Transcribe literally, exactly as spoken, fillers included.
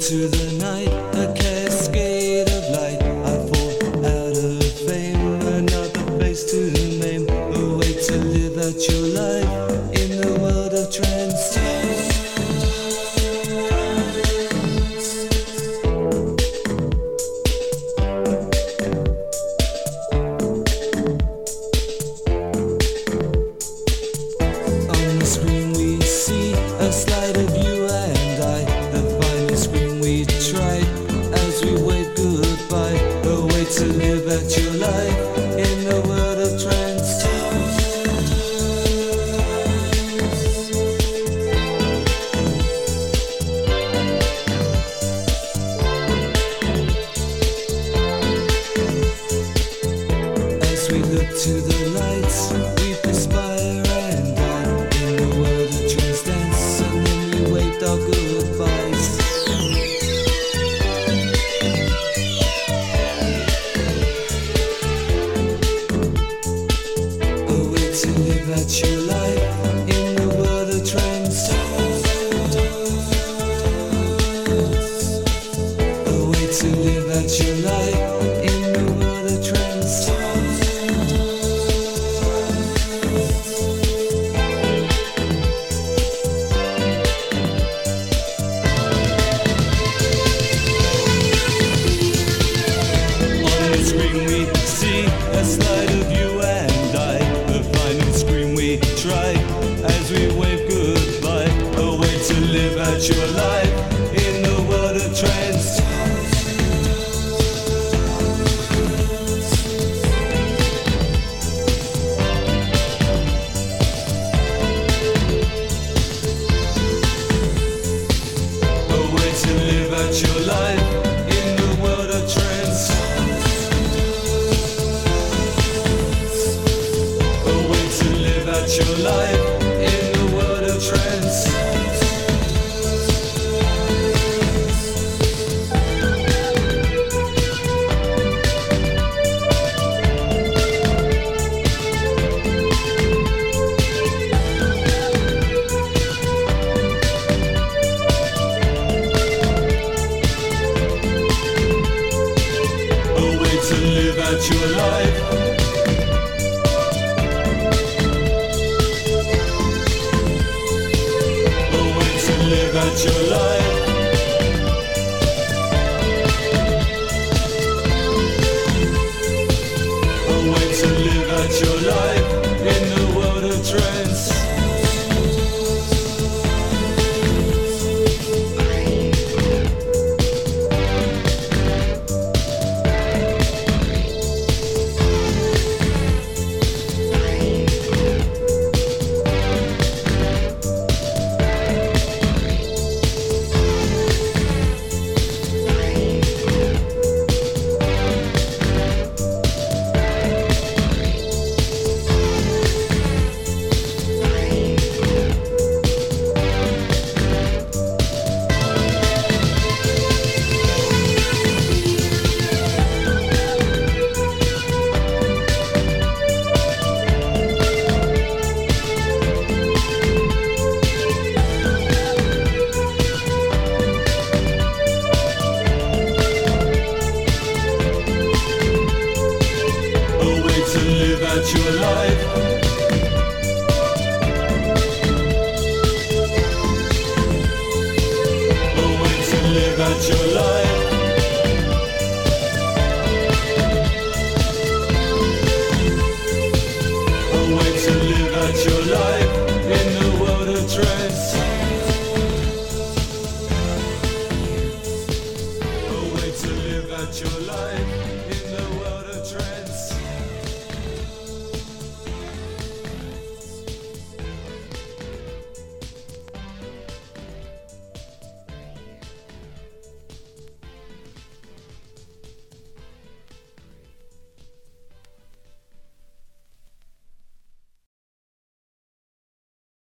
to the night, a cascade of light. I fall out of fame, another face to name. A way to live out your life in the world of trance. On the screen we see a slide of you and I, the final screen we tried as we wave goodbye. A way to live out your life in the world of trance. As we look to the lights, we perspire and die in the world of trance dance, and then we waved our goodbyes. A way to live out your life in the world of trance. A way to live out your life in the world of trance. On the screen we see a slide of you and I, the final screen we try as we wave goodbye. A way to live out your life in the world of trance. A way to live out your life in the world of trance. A way to live out your life in the world of trance. A way to live out your life. A way to live out your life. A way to live out your life in the world of trance. A way to live out your life. A way to live out your life.